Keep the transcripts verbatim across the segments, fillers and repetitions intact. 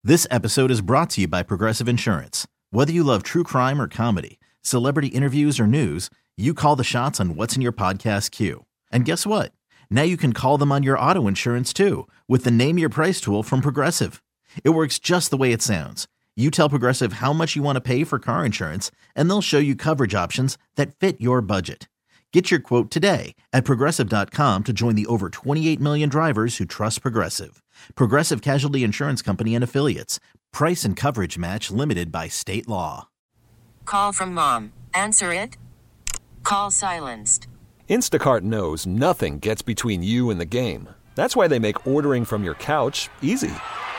This episode is brought to you by Progressive Insurance. Whether you love true crime or comedy, celebrity interviews or news, you call the shots on what's in your podcast queue. And guess what? Now you can call them on your auto insurance too with the Name Your Price tool from Progressive. It works just the way it sounds. You tell Progressive how much you want to pay for car insurance, and they'll show you coverage options that fit your budget. Get your quote today at Progressive dot com to join the over twenty-eight million drivers who trust Progressive. Progressive Casualty Insurance Company and Affiliates. Price and coverage match limited by state law. Call from mom. Answer it. Call silenced. Instacart knows nothing gets between you and the game. That's why they make ordering from your couch easy.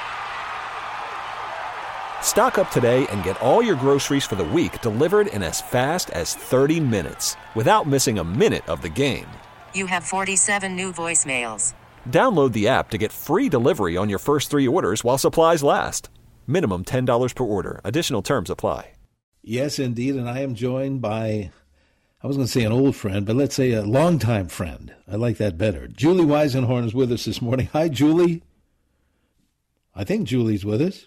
Stock up today and get all your groceries for the week delivered in as fast as thirty minutes without missing a minute of the game. You have forty-seven new voicemails. Download the app to get free delivery on your first three orders while supplies last. Minimum ten dollars per order. Additional terms apply. Yes, indeed, and I am joined by, I was going to say an old friend, but let's say a longtime friend. I like that better. Julie Weisenhorn is with us this morning. Hi, Julie. I think Julie's with us.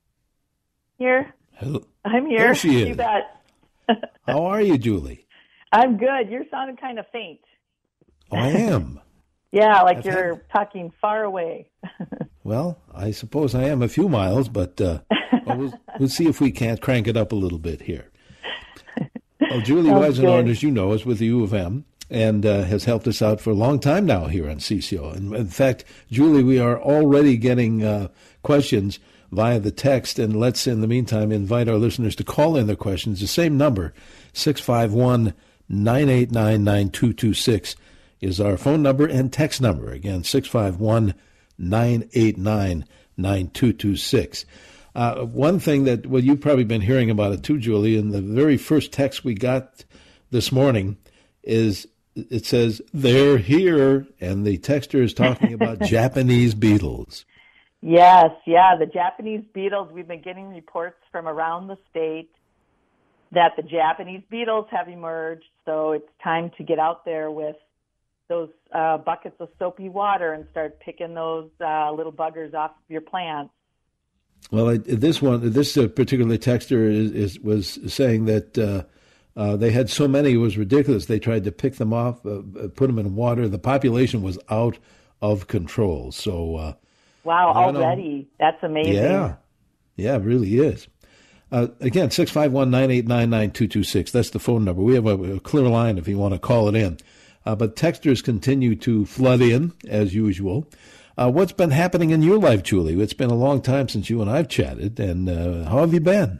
Here. Hello. I'm here. There she is. You bet. How are you, Julie? I'm good. You're sounding kind of faint. Oh, I am. Yeah, like I've you're had... talking far away. Well, I suppose I am a few miles, but uh, well, we'll, we'll see if we can't crank it up a little bit here. Well, Julie Weisenhorn, as you know, is with the U of M and uh, has helped us out for a long time now here on C C O. And in fact, Julie, we are already getting uh, questions via the text, and let's, in the meantime, invite our listeners to call in their questions. The same number, six five one, nine eight nine, nine two two six, is our phone number and text number. Again, six five one, nine eight nine, nine two two six. Uh, one thing that, well, you've probably been hearing about it too, Julie, and the very first text we got this morning is, it says, they're here, and the texter is talking about Japanese beetles. Yes, yeah, the Japanese beetles, we've been getting reports from around the state that the Japanese beetles have emerged, so it's time to get out there with those uh, buckets of soapy water and start picking those uh, little buggers off of your plants. Well, I, this one, this uh, particular texter is, is was saying that uh, uh, they had so many, it was ridiculous. They tried to pick them off, uh, put them in water. The population was out of control, so... Uh, Wow, already. That's amazing. Yeah, yeah, it really is. Uh, again, six five one, nine eight nine, nine two two six. That's the phone number. We have a, a clear line if you want to call it in. Uh, but texters continue to flood in, as usual. Uh, what's been happening in your life, Julie? It's been a long time since you and I've chatted, and uh, how have you been?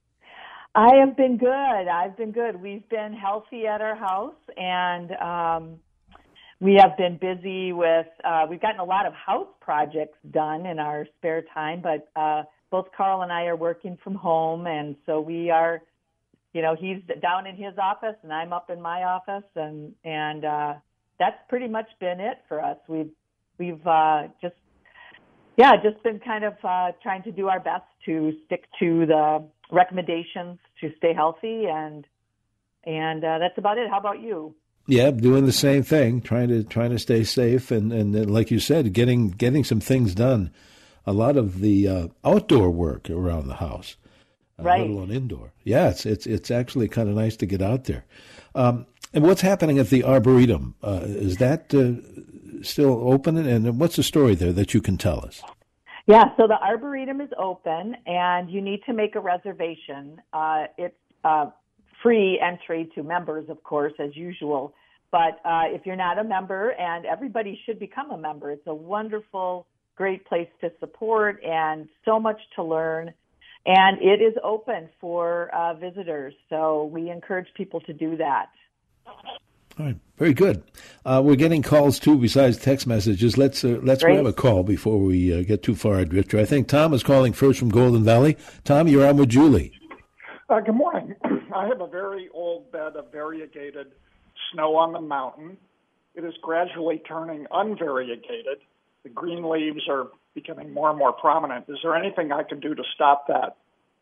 I have been good. I've been good. We've been healthy at our house, and um we have been busy with, uh, we've gotten a lot of house projects done in our spare time, but uh, both Carl and I are working from home, and so we are, you know, he's down in his office and I'm up in my office, and and uh, that's pretty much been it for us. We've, we've uh, just, yeah, just been kind of uh, trying to do our best to stick to the recommendations to stay healthy, and and uh, that's about it. How about you? Yeah, doing the same thing, trying to trying to stay safe, and, and like you said, getting getting some things done. A lot of the uh, outdoor work around the house, uh, right? Let alone indoor. Yeah, it's it's it's actually kind of nice to get out there. Um, and what's happening at the Arboretum? Uh, is that uh, still open? And what's the story there that you can tell us? Yeah, so the Arboretum is open, and you need to make a reservation. Uh, it's uh, free entry to members, of course, as usual. But uh, if you're not a member, and everybody should become a member, it's a wonderful, great place to support and so much to learn. And it is open for uh, visitors, so we encourage people to do that. All right, very good. Uh, we're getting calls too, besides text messages. Let's uh, let's Great. grab a call before we uh, get too far adrift. I think Tom is calling first from Golden Valley. Tom, you're on with Julie. Uh, good morning. I have a very old bed of variegated snow on the mountain. It is gradually turning unvariegated. The green leaves are becoming more and more prominent. Is there anything I can do to stop that?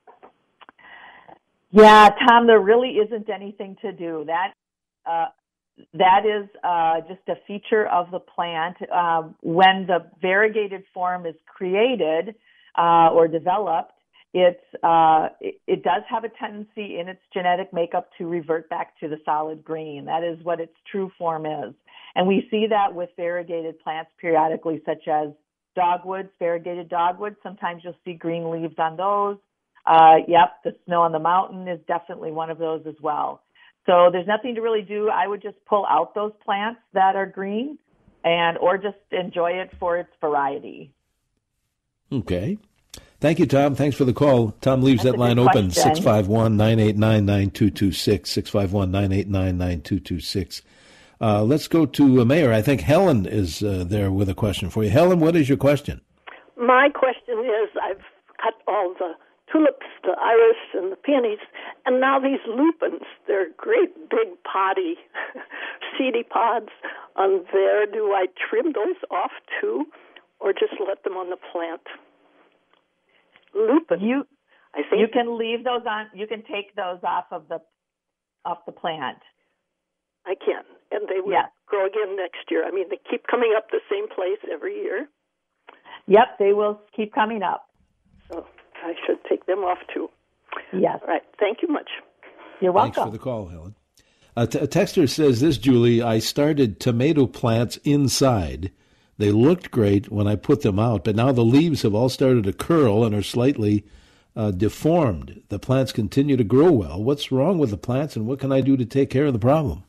Yeah, Tom, there really isn't anything to do. That uh, that is uh, just a feature of the plant. Uh, when the variegated form is created, uh, or developed, it's, uh, it, it does have a tendency in its genetic makeup to revert back to the solid green. That is what its true form is. And we see that with variegated plants periodically, such as dogwoods, variegated dogwoods. Sometimes you'll see green leaves on those. Uh, yep, the snow on the mountain is definitely one of those as well. So there's nothing to really do. I would just pull out those plants that are green and or just enjoy it for its variety. Okay. Thank you, Tom. Thanks for the call. Tom leaves That's that line question. open, six five one, nine eight nine, nine two two six, six five one, nine eight nine, nine two two six. Uh, let's go to uh, Mayor. I think Helen is uh, there with a question for you. Helen, what is your question? My question is, I've cut all the tulips, the iris, and the peonies, and now these lupins, they're great big potty, seedy pods on there. Do I trim those off too, or just let them on the plant? Lupin. You, I think you can leave those on. You can take those off of the off the plant. I can, and they will yes. grow again next year. I mean, they keep coming up the same place every year. Yep, they will keep coming up. So I should take them off too. Yes. All right. Thank you much. You're welcome. Thanks for the call, Helen. A, t- a texter says this, Julie, I started tomato plants inside. They looked great when I put them out, but now the leaves have all started to curl and are slightly uh, deformed. The plants continue to grow well. What's wrong with the plants, and what can I do to take care of the problem?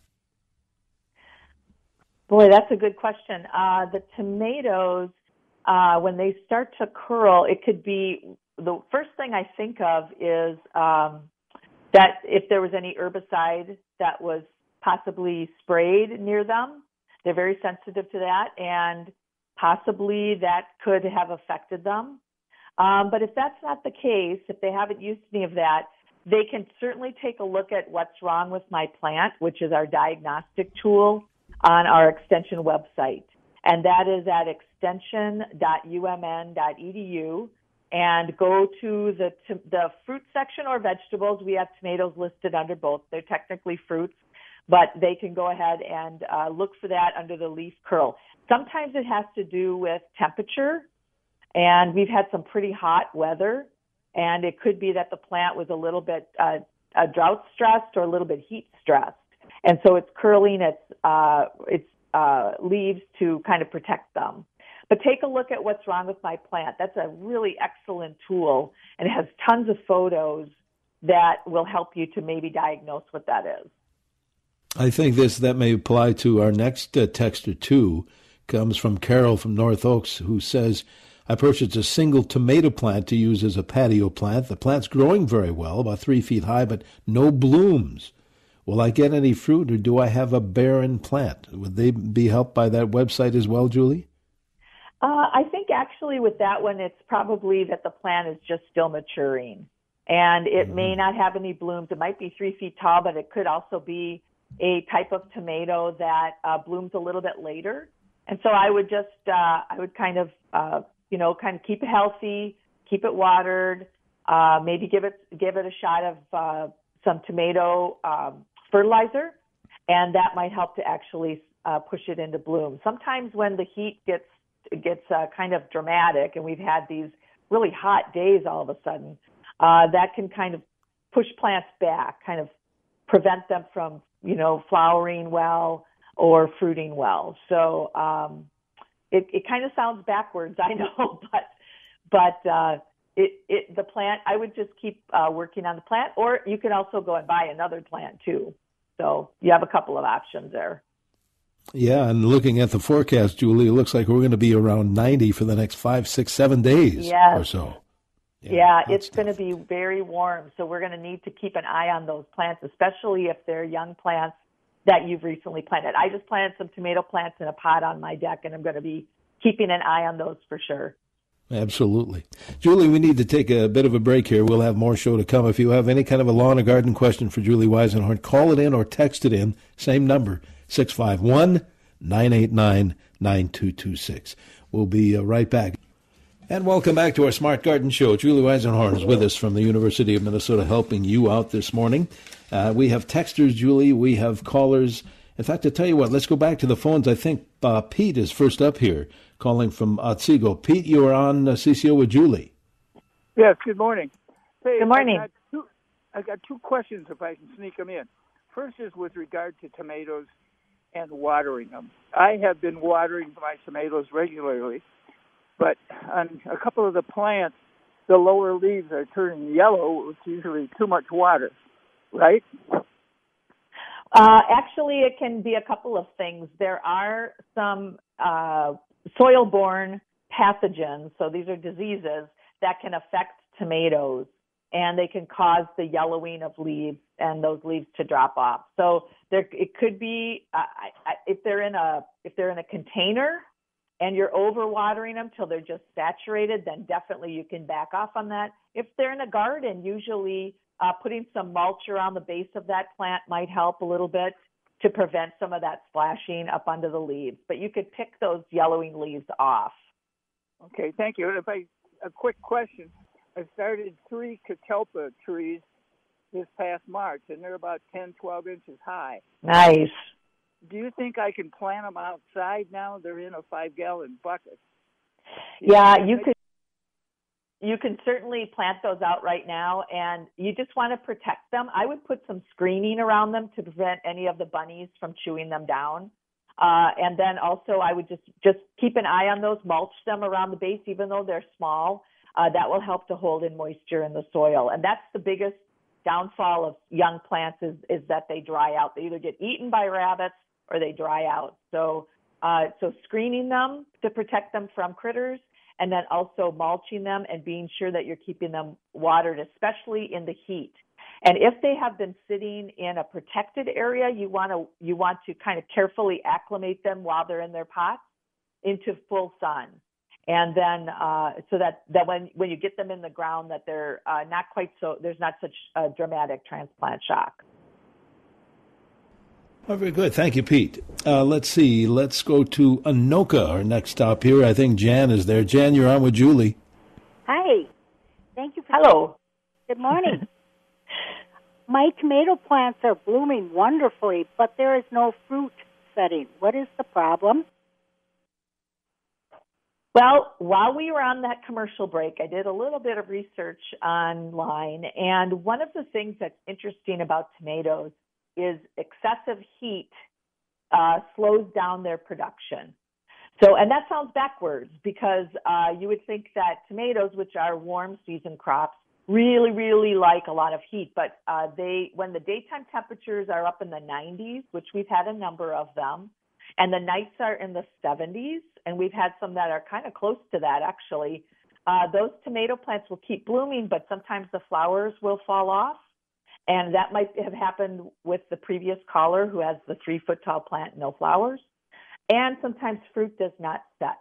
Boy, that's a good question. Uh, the tomatoes, uh, when they start to curl, it could be, the first thing I think of is um, that if there was any herbicide that was possibly sprayed near them, they're very sensitive to that, and possibly that could have affected them. Um, but if that's not the case, if they haven't used any of that, they can certainly take a look at what's wrong with my plant, which is our diagnostic tool on our extension website. And that is at extension dot u m n dot e d u. And go to the the fruit section or vegetables. We have tomatoes listed under both. They're technically fruits, but they can go ahead and uh, look for that under the leaf curl. Sometimes it has to do with temperature, and we've had some pretty hot weather, and it could be that the plant was a little bit uh, uh, drought stressed or a little bit heat stressed, and so it's curling its uh, its uh, leaves to kind of protect them. But take a look at what's wrong with my plant. That's a really excellent tool, and it has tons of photos that will help you to maybe diagnose what that is. I think this that may apply to our next uh, texter, too. Comes from Carol from North Oaks, who says, I purchased a single tomato plant to use as a patio plant. The plant's growing very well, about three feet high, but no blooms. Will I get any fruit, or do I have a barren plant? Would they be helped by that website as well, Julie? Uh, I think actually with that one, it's probably that the plant is just still maturing, and it mm-hmm. may not have any blooms. It might be three feet tall, but it could also be a type of tomato that uh, blooms a little bit later. And so I would just, uh, I would kind of, uh, you know, kind of keep it healthy, keep it watered, uh, maybe give it, give it a shot of uh, some tomato um, fertilizer, and that might help to actually uh, push it into bloom. Sometimes when the heat gets gets uh, kind of dramatic, and we've had these really hot days all of a sudden, uh, that can kind of push plants back, kind of prevent them from, you know, flowering well or fruiting well. So um, it, it kind of sounds backwards, I know, but but uh, it, it the plant, I would just keep uh, working on the plant, or you can also go and buy another plant too. So you have a couple of options there. Yeah, and looking at the forecast, Julie, it looks like we're going to be around ninety for the next five, six, seven days yes. or so. Yeah, yeah it's going to be very warm, so we're going to need to keep an eye on those plants, especially if they're young plants that you've recently planted. I just planted some tomato plants in a pot on my deck, and I'm going to be keeping an eye on those for sure. Absolutely. Julie, we need to take a bit of a break here. We'll have more show to come. If you have any kind of a lawn or garden question for Julie Weisenhorn, call it in or text it in. Same number, six five one, nine eight nine, nine two two six. We'll be uh, right back. And welcome back to our Smart Garden Show. Julie Weisenhorn is with us from the University of Minnesota, helping you out this morning. Uh, we have texters, Julie. We have callers. In fact, to tell you what, let's go back to the phones. I think uh, Pete is first up here, calling from Otsego. Pete, you are on uh, C C O with Julie. Yes, good morning. Hey, Good morning. I got, two, I got two questions if I can sneak them in. First is with regard to tomatoes and watering them. I have been watering my tomatoes regularly, but on a couple of the plants, the lower leaves are turning yellow, which is usually too much water, right? Uh, actually, it can be a couple of things. There are some uh, soil-borne pathogens, so these are diseases that can affect tomatoes, and they can cause the yellowing of leaves and those leaves to drop off. So there, it could be uh, I, I, if they're in a if they're in a container and you're overwatering them till they're just saturated, then definitely you can back off on that. If they're in a garden, usually uh, putting some mulch around the base of that plant might help a little bit to prevent some of that splashing up onto the leaves. But you could pick those yellowing leaves off. Okay, thank you. If I a quick question. I started three catalpa trees this past March, and they're about ten, twelve inches high. Nice. Do you think I can plant them outside now? They're in a five-gallon bucket. Yeah, you could. You can certainly plant those out right now, and you just want to protect them. I would put some screening around them to prevent any of the bunnies from chewing them down. Uh, and then also I would just, just keep an eye on those, mulch them around the base, even though they're small. Uh, that will help to hold in moisture in the soil. And that's the biggest downfall of young plants is, is that they dry out. They either get eaten by rabbits or they dry out. So, uh, so screening them to protect them from critters, and then also mulching them and being sure that you're keeping them watered, especially in the heat. And if they have been sitting in a protected area, you want to you want to kind of carefully acclimate them while they're in their pots into full sun. And then uh, so that, that when, when you get them in the ground, that they're uh, not quite so, there's not such a dramatic transplant shock. Oh, very good. Thank you, Pete. Uh, let's see. Let's go to Anoka, our next stop here. I think Jan is there. Jan, you're on with Julie. Hi. Thank you for Hello. Good morning. My tomato plants are blooming wonderfully, but there is no fruit setting. What is the problem? Well, while we were on that commercial break, I did a little bit of research online, and one of the things that's interesting about tomatoes is excessive heat uh, slows down their production. So, and that sounds backwards because uh, you would think that tomatoes, which are warm season crops, really, really like a lot of heat. But uh, they, when the daytime temperatures are up in the nineties, which we've had a number of them, and the nights are in the seventies, and we've had some that are kind of close to that, actually, uh, those tomato plants will keep blooming, but sometimes the flowers will fall off. And that might have happened with the previous caller who has the three-foot-tall plant, no flowers. And sometimes fruit does not set.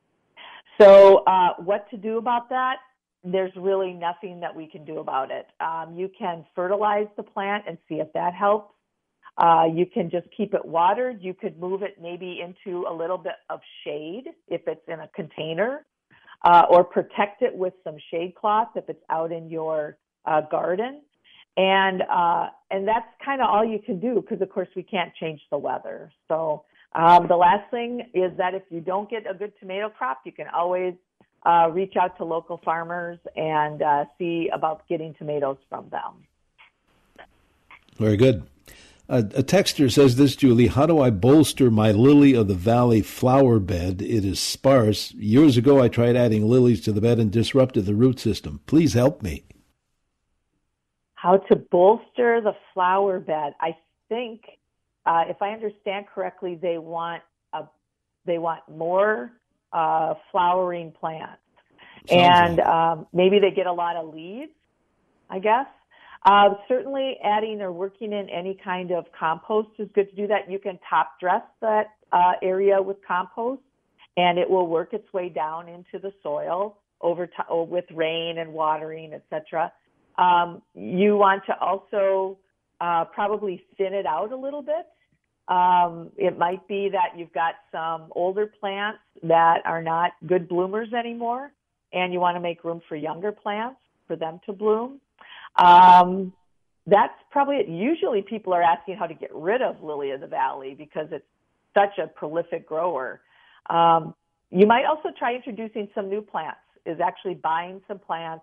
So uh, what to do about that? There's really nothing that we can do about it. Um, you can fertilize the plant and see if that helps. Uh, you can just keep it watered. You could move it maybe into a little bit of shade if it's in a container, uh, or protect it with some shade cloth if it's out in your uh, garden. And uh, and that's kind of all you can do because, of course, we can't change the weather. So um, the last thing is that if you don't get a good tomato crop, you can always uh, reach out to local farmers and uh, see about getting tomatoes from them. Very good. Uh, a texter says this, Julie, how do I bolster my lily of the valley flower bed? It is sparse. Years ago, I tried adding lilies to the bed and disrupted the root system. Please help me. How to bolster the flower bed. I think, uh, if I understand correctly, they want a, they want more uh, flowering plants. Sounds and like. um, maybe they get a lot of leaves, I guess. Uh, certainly adding or working in any kind of compost is good to do that. You can top dress that uh, area with compost, and it will work its way down into the soil over to, with rain and watering, et cetera. Um, you want to also uh, probably thin it out a little bit. Um, it might be that you've got some older plants that are not good bloomers anymore, and you want to make room for younger plants for them to bloom. Um, that's probably it. Usually people are asking how to get rid of lily of the valley because it's such a prolific grower. Um, you might also try introducing some new plants, is actually buying some plants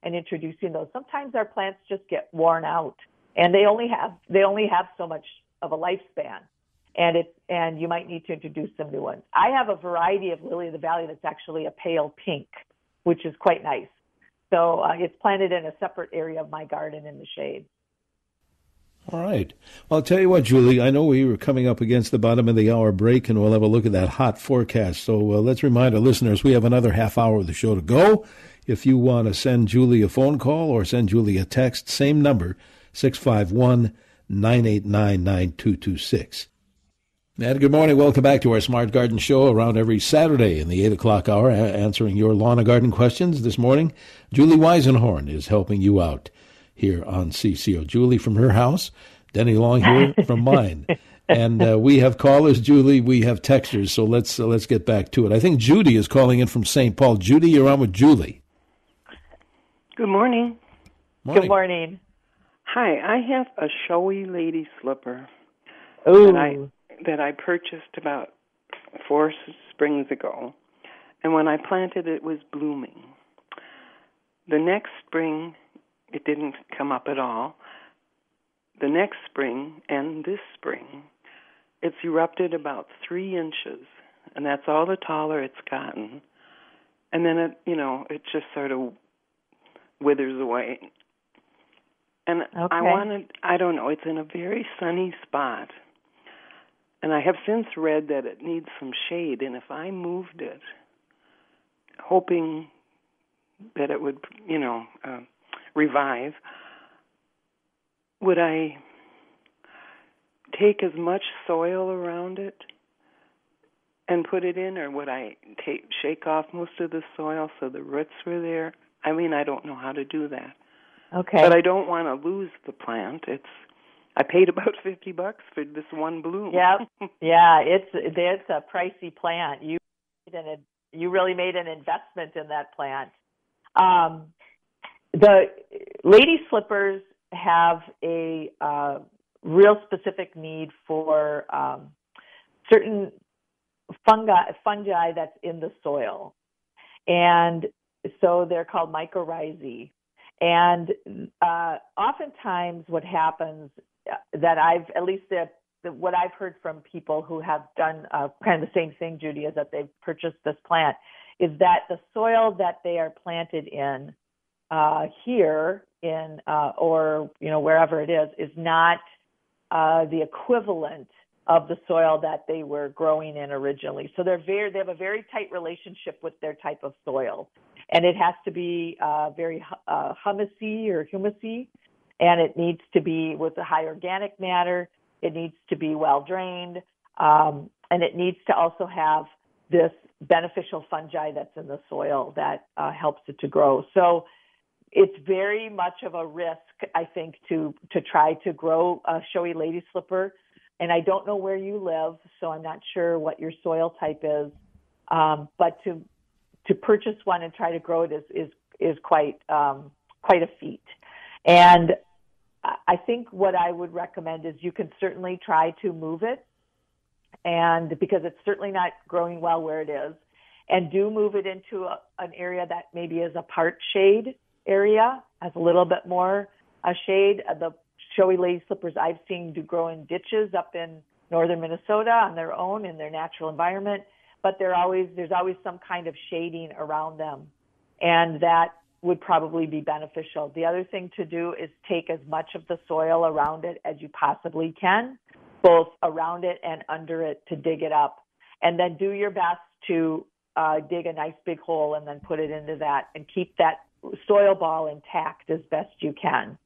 and introducing those. Sometimes our plants just get worn out, and they only have they only have so much of a lifespan, and it and you might need to introduce some new ones. I have a variety of lily of the valley that's actually a pale pink, which is quite nice. So uh, it's planted in a separate area of my garden in the shade. All right. Well, I'll tell you what, Julie, I know we were coming up against the bottom of the hour break, and we'll have a look at that hot forecast. So uh, let's remind our listeners we have another half hour of the show to go. If you want to send Julie a phone call or send Julie a text, same number, six five one, nine eight nine, nine two two six. And good morning. Welcome back to our Smart Garden Show around every Saturday in the eight o'clock hour, answering your lawn and garden questions. This morning, Julie Weisenhorn is helping you out here on C C O. Julie from her house, Denny Long here from mine. And uh, we have callers, Julie. We have texters, so let's uh, let's get back to it. I think Judy is calling in from Saint Paul. Judy, you're on with Julie. Good morning. morning. Good morning. Hi, I have a showy lady slipper Ooh. that I that I purchased about four springs ago, and when I planted it, it was blooming. The next spring, it didn't come up at all. The next spring and this spring, it's erupted about three inches, and that's all the taller it's gotten. And then it, you know, it just sort of withers away. And okay. I wanted, I don't know, it's in a very sunny spot. And I have since read that it needs some shade, and if I moved it, hoping that it would, you know, uh, revive, would I take as much soil around it and put it in, or would I take shake off most of the soil so the roots were there? I mean, I don't know how to do that. Okay. But I don't want to lose the plant. It's I paid about fifty bucks for this one bloom. Yep. Yeah, it's it's a pricey plant. You made an, you really made an investment in that plant. Um, the lady slippers have a uh, real specific need for um, certain fungi fungi that's in the soil, and so they're called mycorrhizae. And uh, oftentimes, what happens that I've at least the, the, what I've heard from people who have done uh, kind of the same thing, Judy, is that they've purchased this plant, is that the soil that they are planted in uh, here in uh, or you know wherever it is is not uh, the equivalent of the soil that they were growing in originally. So they're very they have a very tight relationship with their type of soil. And it has to be uh, very uh, humusy or humusy, and it needs to be with a high organic matter. It needs to be well drained, um, and it needs to also have this beneficial fungi that's in the soil that uh, helps it to grow. So it's very much of a risk, I think, to to try to grow a showy lady slipper. And I don't know where you live, so I'm not sure what your soil type is, um, but to To purchase one and try to grow it is is, is quite um, quite a feat. And I think what I would recommend is you can certainly try to move it, and because it's certainly not growing well where it is, and do move it into a, an area that maybe is a part shade area, has a little bit more uh, shade. Uh, the showy lady slippers I've seen do grow in ditches up in northern Minnesota on their own in their natural environment. But they're always, there's always some kind of shading around them, and that would probably be beneficial. The other thing to do is take as much of the soil around it as you possibly can, both around it and under it, to dig it up. And then do your best to uh, dig a nice big hole and then put it into that and keep that soil ball intact as best you can.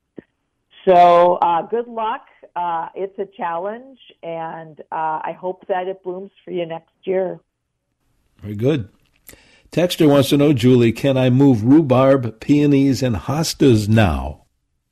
So uh, good luck. Uh, it's a challenge, and uh, I hope that it blooms for you next year. Very good. Texter wants to know, Julie, can I move rhubarb, peonies, and hostas now?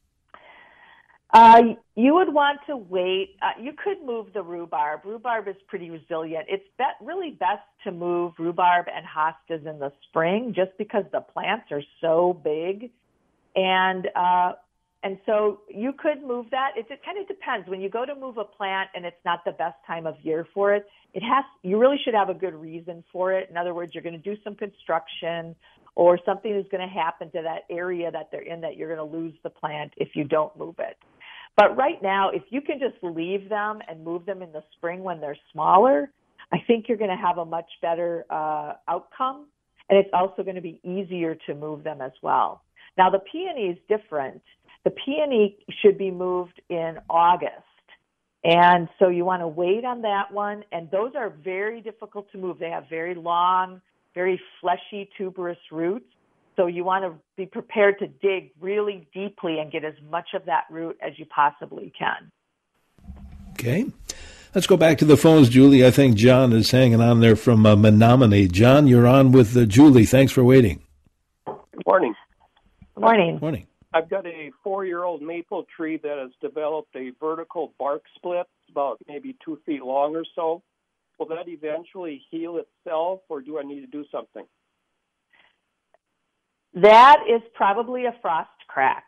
Uh, you would want to wait. Uh, you could move the rhubarb. Rhubarb is pretty resilient. It's be- really best to move rhubarb and hostas in the spring just because the plants are so big. And uh, and so you could move that. It, it kind of depends. When you go to move a plant and it's not the best time of year for it, it has. You really should have a good reason for it. In other words, you're going to do some construction, or something is going to happen to that area that they're in that you're going to lose the plant if you don't move it. But right now, if you can just leave them and move them in the spring when they're smaller, I think you're going to have a much better uh, outcome, and it's also going to be easier to move them as well. Now, the peony is different. The peony should be moved in August, and so you want to wait on that one, and those are very difficult to move. They have very long, very fleshy, tuberous roots, so you want to be prepared to dig really deeply and get as much of that root as you possibly can. Okay. Let's go back to the phones, Julie. I think John is hanging on there from uh, Menominee. John, you're on with uh, Julie. Thanks for waiting. Good morning. Good morning. Morning. I've got a four-year-old maple tree that has developed a vertical bark split, about maybe two feet long or so. Will that eventually heal itself, or do I need to do something? That is probably a frost crack.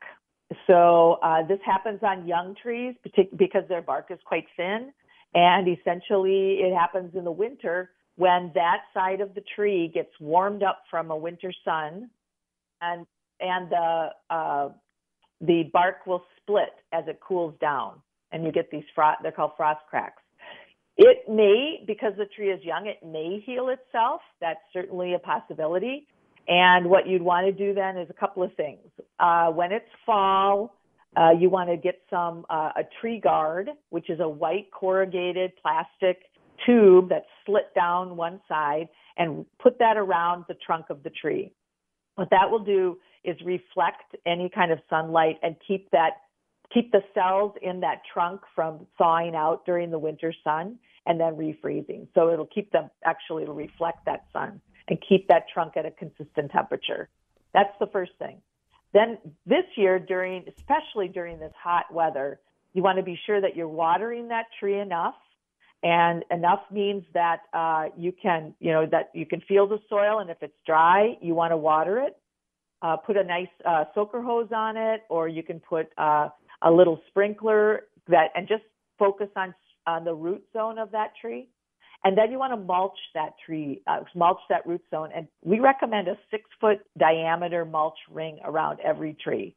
So uh, this happens on young trees partic- because their bark is quite thin, and essentially it happens in the winter when that side of the tree gets warmed up from a winter sun, and and the uh, the bark will split as it cools down, and you get these frost. They're called frost cracks. It may, because the tree is young, it may heal itself. That's certainly a possibility. And what you'd want to do then is a couple of things. Uh, when it's fall, uh, you want to get some uh, a tree guard, which is a white corrugated plastic tube that's slit down one side, and put that around the trunk of the tree. What that will do is reflect any kind of sunlight and keep that keep the cells in that trunk from thawing out during the winter sun and then refreezing. So it'll keep them, actually it'll reflect that sun and keep that trunk at a consistent temperature. That's the first thing. Then this year, during, especially during this hot weather, you want to be sure that you're watering that tree enough, and enough means that uh, you can, you know, that you can feel the soil, and if it's dry, you want to water it. Uh, put a nice uh, soaker hose on it, or you can put uh, a little sprinkler that, and just focus on on the root zone of that tree. And then you want to mulch that tree, uh, mulch that root zone. And we recommend a six-foot diameter mulch ring around every tree.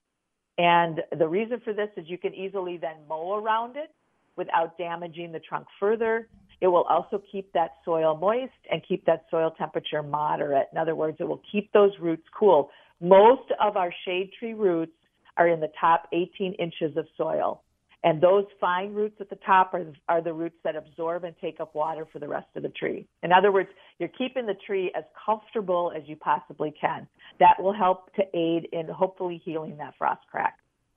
And the reason for this is you can easily then mow around it without damaging the trunk further. It will also keep that soil moist and keep that soil temperature moderate. In other words, it will keep those roots cool. Most of our shade tree roots are in the top eighteen inches of soil. And those fine roots at the top are, are the roots that absorb and take up water for the rest of the tree. In other words, you're keeping the tree as comfortable as you possibly can. That will help to aid in hopefully healing that frost crack.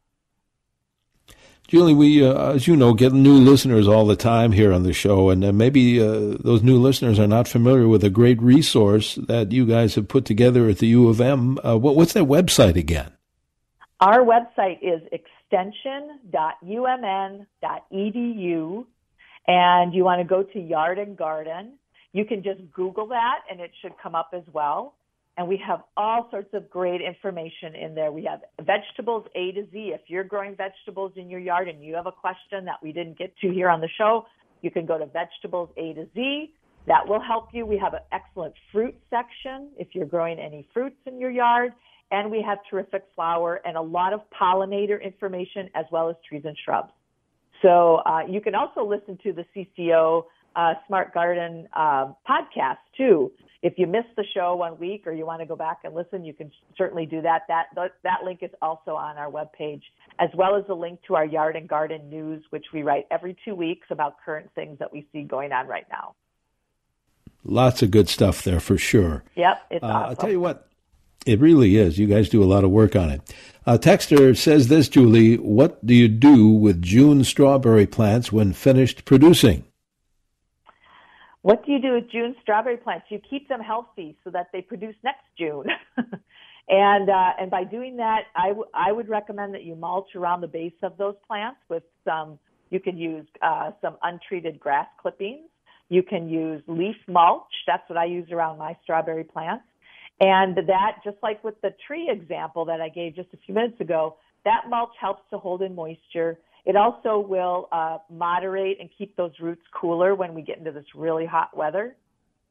Julie, we, uh, as you know, get new listeners all the time here on the show, and uh, maybe uh, those new listeners are not familiar with a great resource that you guys have put together at the U of M. Uh, what, what's that website again? Our website is extension dot u m n dot e d u, and you want to go to Yard and Garden. You can just Google that, and it should come up as well. And we have all sorts of great information in there. We have vegetables A to Z. If you're growing vegetables in your yard and you have a question that we didn't get to here on the show, you can go to vegetables A to Z. That will help you. We have an excellent fruit section if you're growing any fruits in your yard. And we have terrific flower and a lot of pollinator information, as well as trees and shrubs. So uh, you can also listen to the C C O uh, Smart Garden uh, podcast, too. If you missed the show one week or you want to go back and listen, you can certainly do that. That that link is also on our webpage, as well as a link to our Yard and Garden news, which we write every two weeks about current things that we see going on right now. Lots of good stuff there for sure. Yep, it's uh, awesome. I'll tell you what. It really is. You guys do a lot of work on it. Uh, Texter says this, Julie, what do you do with June strawberry plants when finished producing? What do you do with June strawberry plants? You keep them healthy so that they produce next June. and uh, and by doing that, I, w- I would recommend that you mulch around the base of those plants with some, you can use uh, some untreated grass clippings. You can use leaf mulch. That's what I use around my strawberry plants. And that, just like with the tree example that I gave just a few minutes ago, that mulch helps to hold in moisture. It also will uh, moderate and keep those roots cooler when we get into this really hot weather.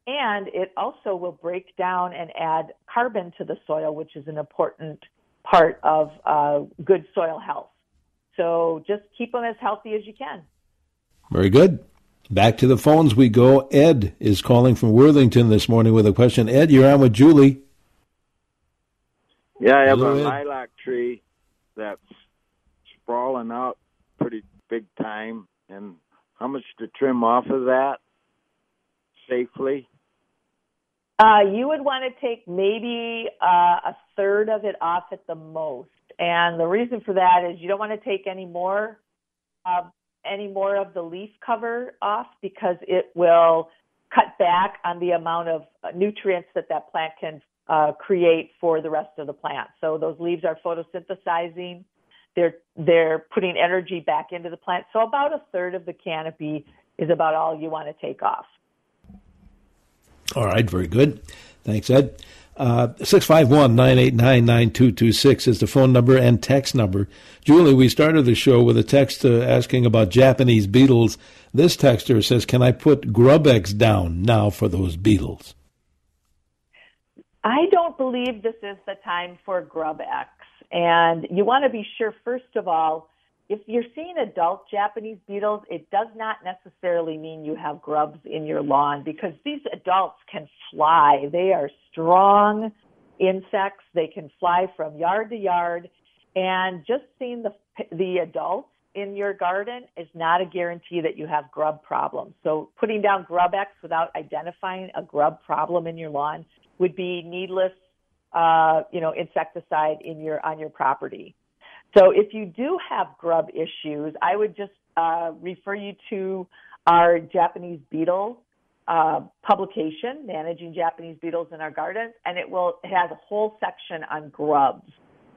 and it also will break down and add carbon to the soil, which is an important part of uh, good soil health. So just keep them as healthy as you can. Very good. Back to the phones we go. Ed is calling from Worthington this morning with a question. Ed, you're on with Julie. Yeah, I have Hello, a Ed. lilac tree that's sprawling out pretty big time. And how much to trim off of that safely? Uh, you would want to take maybe uh, a third of it off at the most. And the reason for that is you don't want to take any more, uh, any more of the leaf cover off, because it will cut back on the amount of nutrients that that plant can uh, create for the rest of the plant. So those leaves are photosynthesizing. They're, they're putting energy back into the plant. So about a third of the canopy is about all you want to take off. All right, very good. Thanks, Ed. Uh, six five one, nine eight nine, nine two two six is the phone number and text number. Julie, we started the show with a text uh, asking about Japanese beetles. This texter says, can I put Grub-X down now for those beetles? I don't believe this is the time for Grub-X. And you want to be sure, first of all, if you're seeing adult Japanese beetles, it does not necessarily mean you have grubs in your lawn, because these adults can fly. They are strong insects. They can fly from yard to yard. And just seeing the the adults in your garden is not a guarantee that you have grub problems. So putting down Grub-X without identifying a grub problem in your lawn would be needless, uh, you know, insecticide in your on your property. So if you do have grub issues, I would just uh, refer you to our Japanese beetle uh, publication, Managing Japanese Beetles in Our Gardens, and it will it has a whole section on grubs.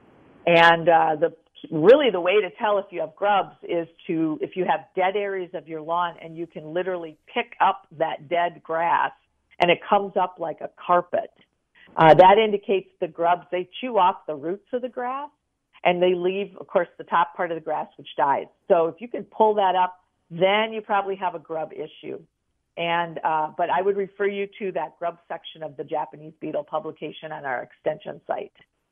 And uh, the really the way to tell if you have grubs is to, if you have dead areas of your lawn and you can literally pick up that dead grass and it comes up like a carpet, uh, that indicates the grubs, they chew off the roots of the grass. And they leave, of course, the top part of the grass, which dies. So if you can pull that up, then you probably have a grub issue. And uh, but I would refer you to that grub section of the Japanese beetle publication on our extension site.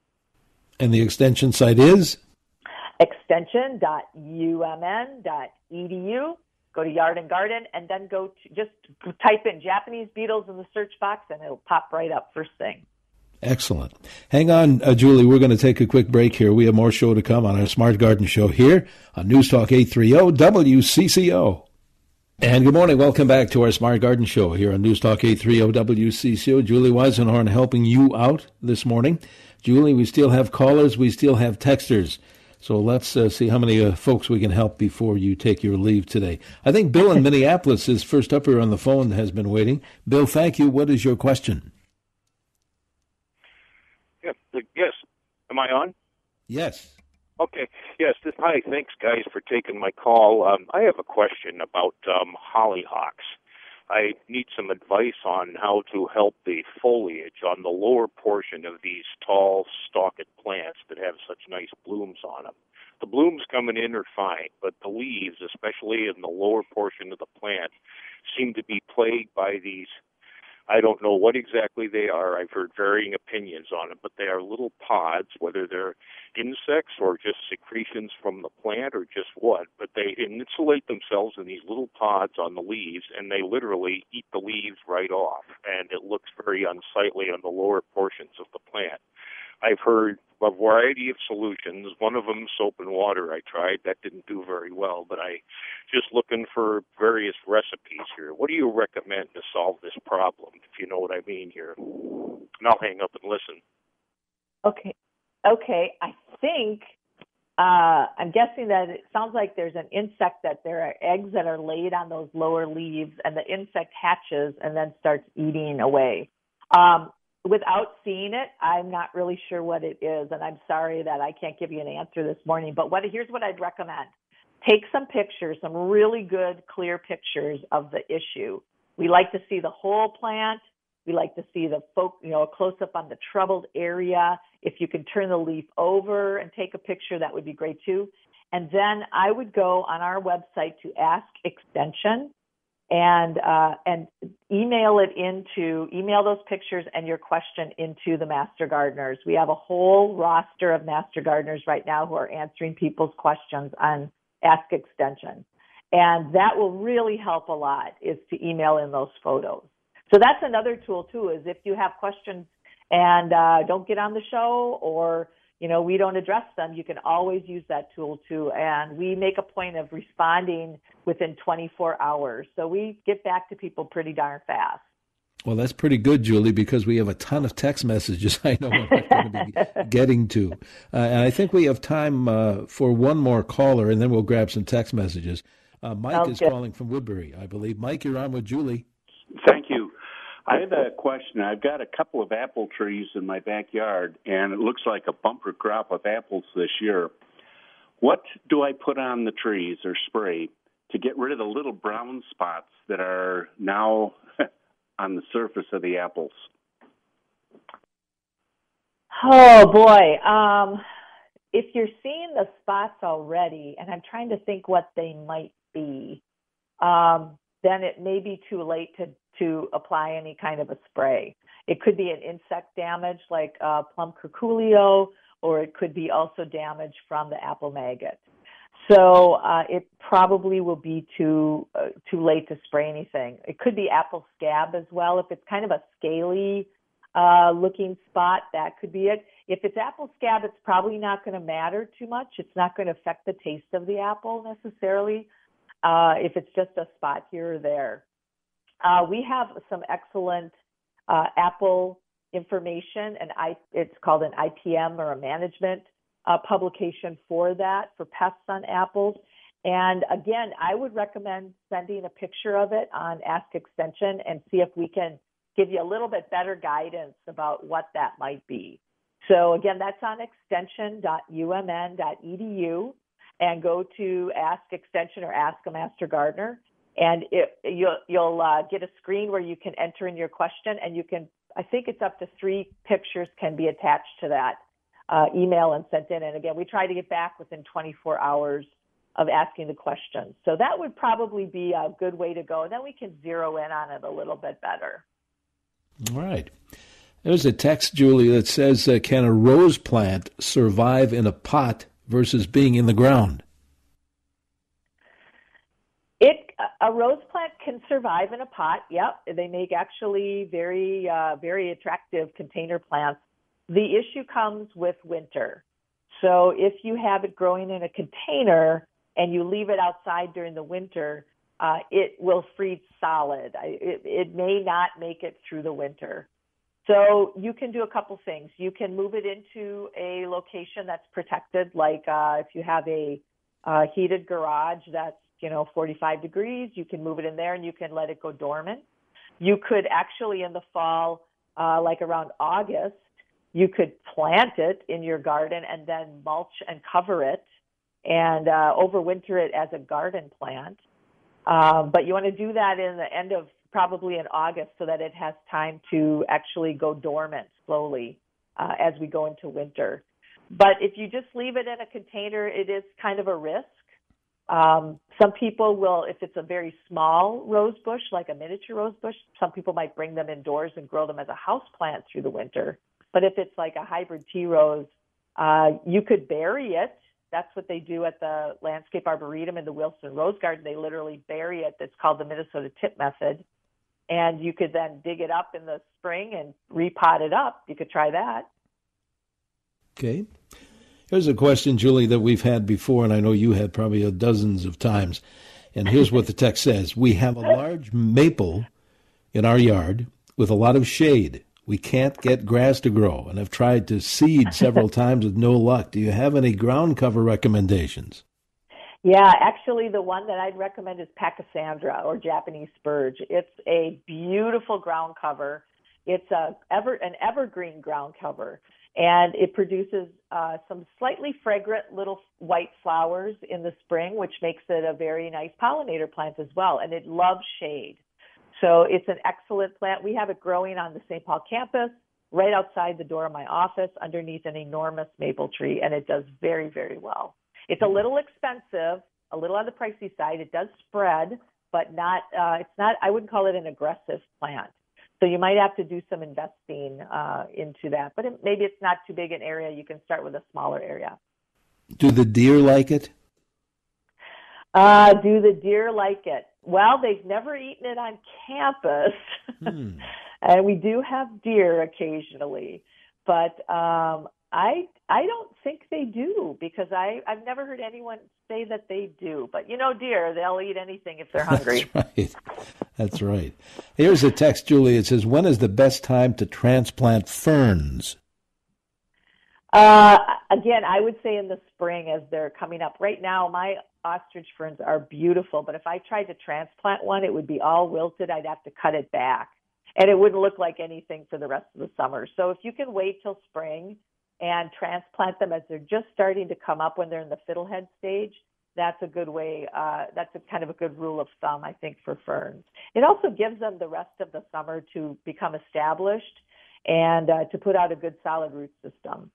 And the extension site is? extension dot u m n dot e d u. Go to Yard and Garden, and then go to, just type in Japanese beetles in the search box, and it'll pop right up first thing. Excellent. Hang on, uh, Julie. We're going to take a quick break here. We have more show to come on our Smart Garden Show here on News Talk eight thirty W C C O. And good morning. Welcome back to our Smart Garden Show here on News Talk eight thirty W C C O. Julie Weisenhorn helping you out this morning. Julie, we still have callers. We still have texters. So let's uh, see how many uh, folks we can help before you take your leave today. I think Bill in Minneapolis is first up here on the phone, has been waiting. Bill, thank you. What is your question? Yes. Am I on? Yes. Okay. Yes. This, hi. Thanks, guys, for taking my call. Um, I have a question about um, hollyhocks. I need some advice on how to help the foliage on the lower portion of these tall, stalked plants that have such nice blooms on them. The blooms coming in are fine, but the leaves, especially in the lower portion of the plant, seem to be plagued by these, I don't know what exactly they are. I've heard varying opinions on it, but they are little pods, whether they're insects or just secretions from the plant or just what. But they insulate themselves in these little pods on the leaves, and they literally eat the leaves right off. And it looks very unsightly on the lower portions of the plant. I've heard a variety of solutions. One of them, soap and water, I tried. That didn't do very well, but I just looking for various recipes here. What do you recommend to solve this problem, if you know what I mean here? And I'll hang up and listen. Okay. Okay. I think, uh, I'm guessing that it sounds like there's an insect, that there are eggs that are laid on those lower leaves, and the insect hatches and then starts eating away. Um, Without seeing it, I'm not really sure what it is, and I'm sorry that I can't give you an answer this morning. But what here's what I'd recommend. Take some pictures, some really good, clear pictures of the issue. We like to see the whole plant. We like to see the folk, you know, a close-up on the troubled area. If you can turn the leaf over and take a picture, that would be great too. And then I would go on our website to Ask Extension, and uh, and email it into, email those pictures and your question into the Master Gardeners. We have a whole roster of Master Gardeners right now who are answering people's questions on Ask Extension. And that will really help a lot, is to email in those photos. So that's another tool too, is if you have questions and uh, don't get on the show, or you know, we don't address them, you can always use that tool too. And we make a point of responding within twenty-four hours. So we get back to people pretty darn fast. Well, that's pretty good, Julie, because we have a ton of text messages I know we're not going to be getting to. Uh, and I think we have time uh, for one more caller, and then we'll grab some text messages. Uh, Mike Sounds is good. calling from Woodbury, I believe. Mike, you're on with Julie. Thank you. I have a question. I've got a couple of apple trees in my backyard, and it looks like a bumper crop of apples this year. What do I put on the trees or spray to get rid of the little brown spots that are now on the surface of the apples? Oh, boy. Um, if you're seeing the spots already, and I'm trying to think what they might be, um, then it may be too late to to apply any kind of a spray. It could be an insect damage like uh, plum curculio, or it could be also damage from the apple maggot. So uh, it probably will be too uh, too late to spray anything. It could be apple scab as well. If it's kind of a scaly uh, looking spot, that could be it. If it's apple scab, it's probably not going to matter too much. It's not going to affect the taste of the apple necessarily, uh, if it's just a spot here or there. Uh, we have some excellent uh, apple information, and I, it's called an I P M, or a management uh, publication for that, for pests on apples. And again, I would recommend sending a picture of it on Ask Extension and see if we can give you a little bit better guidance about what that might be. So again, that's on extension dot u m n dot e d u, and go to Ask Extension or Ask a Master Gardener. And it, you'll, you'll uh, get a screen where you can enter in your question, and you can, I think it's up to three pictures can be attached to that uh, email and sent in. And again, we try to get back within twenty-four hours of asking the questions. So that would probably be a good way to go. And then we can zero in on it a little bit better. All right. There's a text, Julie, that says, uh, can a rose plant survive in a pot versus being in the ground? It a rose plant can survive in a pot. Yep, they make actually very uh, very attractive container plants. The issue comes with winter. So if you have it growing in a container and you leave it outside during the winter, uh, it will freeze solid. It, it may not make it through the winter. So you can do a couple things. You can move it into a location that's protected, like uh, if you have a uh, heated garage that's you know, forty-five degrees, you can move it in there and you can let it go dormant. You could actually in the fall, uh, like around August, you could plant it in your garden and then mulch and cover it and uh, overwinter it as a garden plant. Um, but you want to do that in the end of probably in August so that it has time to actually go dormant slowly uh, as we go into winter. But if you just leave it in a container, it is kind of a risk. Um, some people will, if it's a very small rose bush, like a miniature rose bush, some people might bring them indoors and grow them as a house plant through the winter. But if it's like a hybrid tea rose, uh, you could bury it. That's what they do at the Landscape Arboretum in the Wilson Rose Garden. They literally bury it. It's called the Minnesota tip method. And you could then dig it up in the spring and repot it up. You could try that. Okay. Here's a question, Julie, that we've had before, and I know you had probably dozens of times. And here's what the text says. We have a large maple in our yard with a lot of shade. We can't get grass to grow, and I've tried to seed several times with no luck. Do you have any ground cover recommendations? Yeah, actually the one that I'd recommend is Pachysandra, or Japanese spurge. It's a beautiful ground cover. It's a ever an evergreen ground cover. And it produces uh, some slightly fragrant little white flowers in the spring, which makes it a very nice pollinator plant as well. And it loves shade. So it's an excellent plant. We have it growing on the Saint Paul campus, right outside the door of my office, underneath an enormous maple tree. And it does very, very well. It's a little expensive, a little on the pricey side. It does spread, but not, uh, it's not, I wouldn't call it an aggressive plant. So you might have to do some investing uh, into that. But it, maybe it's not too big an area. You can start with a smaller area. Do the deer like it? Uh, do the deer like it? Well, they've never eaten it on campus. Hmm. And we do have deer occasionally. But um, I I don't think they do, because I, I've never heard anyone say that they do. But, you know, deer, they'll eat anything if they're hungry. That's right. That's right. Here's a text, Julie. It says, when is the best time to transplant ferns? Uh, again, I would say in the spring as they're coming up. Right now, my ostrich ferns are beautiful, but if I tried to transplant one, it would be all wilted. I'd have to cut it back, and it wouldn't look like anything for the rest of the summer. So if you can wait till spring and transplant them as they're just starting to come up when they're in the fiddlehead stage, that's a good way. Uh, that's a kind of a good rule of thumb, I think, for ferns. It also gives them the rest of the summer to become established and uh, to put out a good solid root system.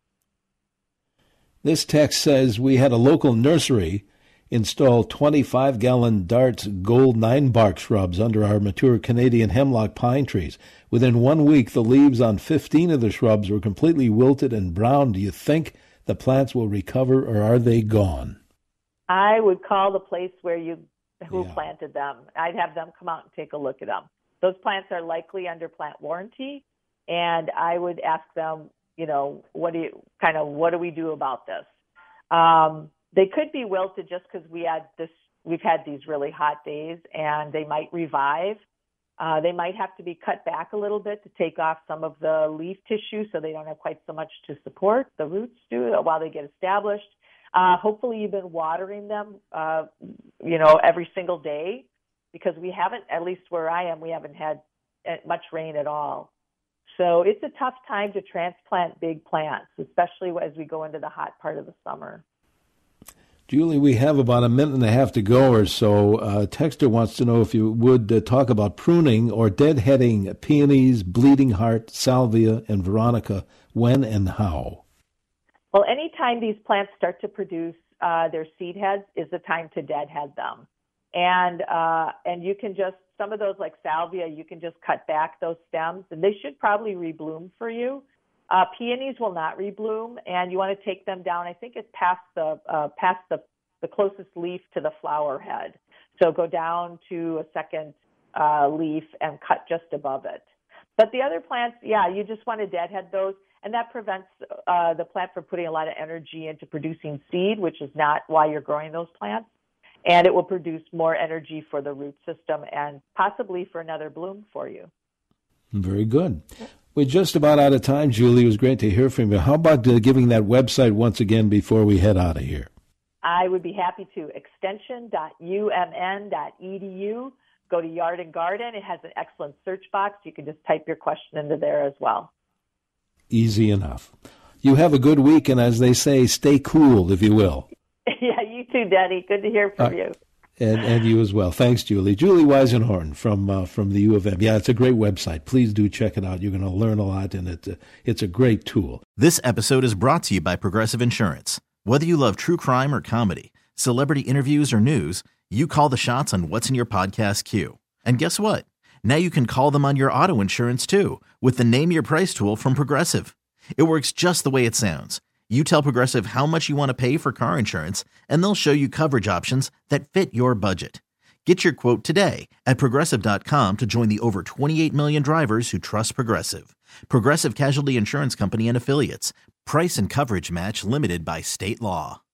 This text says, we had a local nursery install twenty-five gallon Darts Gold Nine Bark shrubs under our mature Canadian hemlock pine trees. Within one week, the leaves on fifteen of the shrubs were completely wilted and brown. Do you think the plants will recover, or are they gone? I would call the place where you who Yeah. planted them. I'd have them come out and take a look at them. Those plants are likely under plant warranty, and I would ask them, you know, what do you kind of what do we do about this? Um, they could be wilted just because we had this. We've had these really hot days, and they might revive. Uh, they might have to be cut back a little bit to take off some of the leaf tissue, so they don't have quite so much to support. The roots do while they get established. Uh, hopefully, you've been watering them, uh, you know, every single day, because we haven't, at least where I am, we haven't had much rain at all. So it's a tough time to transplant big plants, especially as we go into the hot part of the summer. Julie, we have about a minute and a half to go or so. Uh, Texter wants to know if you would uh, talk about pruning or deadheading peonies, bleeding heart, salvia, and veronica. When and how? Well, anytime these plants start to produce uh, their seed heads is the time to deadhead them. And uh, and you can just, some of those like salvia, you can just cut back those stems, and they should probably rebloom for you. Uh, peonies will not rebloom, and you want to take them down. I think it's past the uh, past the, the closest leaf to the flower head. So go down to a second uh, leaf and cut just above it. But the other plants, yeah, you just want to deadhead those, and that prevents uh, the plant from putting a lot of energy into producing seed, which is not why you're growing those plants. And it will produce more energy for the root system and possibly for another bloom for you. Very good. We're just about out of time, Julie. It was great to hear from you. How about uh, giving that website once again before we head out of here? I would be happy to. extension dot u m n dot e d u. Go to Yard and Garden. It has an excellent search box. You can just type your question into there as well. Easy enough. You have a good week, and as they say, stay cool, if you will. Yeah, you too, Daddy. Good to hear from Uh, you. And and you as well. Thanks, Julie. Julie Weisenhorn from uh, from the U of M. Yeah, it's a great website. Please do check it out. You're going to learn a lot, and it's a, it's a great tool. This episode is brought to you by Progressive Insurance. Whether you love true crime or comedy, celebrity interviews or news, you call the shots on what's in your podcast queue. And guess what? Now you can call them on your auto insurance too with the Name Your Price tool from Progressive. It works just the way it sounds. You tell Progressive how much you want to pay for car insurance, and they'll show you coverage options that fit your budget. Get your quote today at Progressive dot com to join the over twenty-eight million drivers who trust Progressive. Progressive Casualty Insurance Company and Affiliates. Price and coverage match limited by state law.